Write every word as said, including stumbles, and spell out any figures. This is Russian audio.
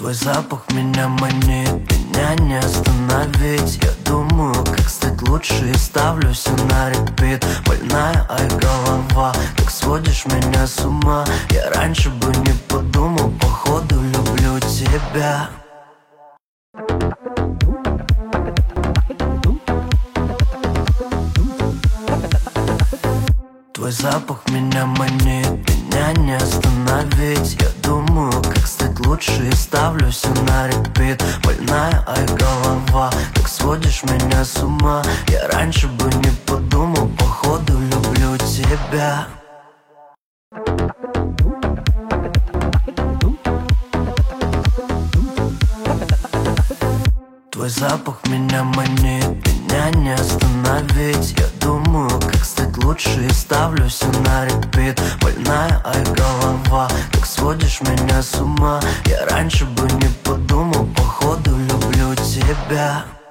Твой запах меня манит, меня не остановить. Я думаю, как стать лучше, и ставлю все на репит. Больная, ай, голова, так сводишь меня с ума. Я раньше бы не подумал, походу люблю тебя. Твой запах меня манит, меня не остановить. Я думаю, как стать лучше, и ставлю все на репит. Больная, ай, голова, так сводишь меня с ума. Я раньше бы не подумал, походу люблю тебя. Твой запах меня манит, меня не остановить. Я думаю, как стать лучше, и ставлю все на репит. Больная, ай, голова, так сводишь меня с ума. Я раньше бы не подумал, походу люблю тебя.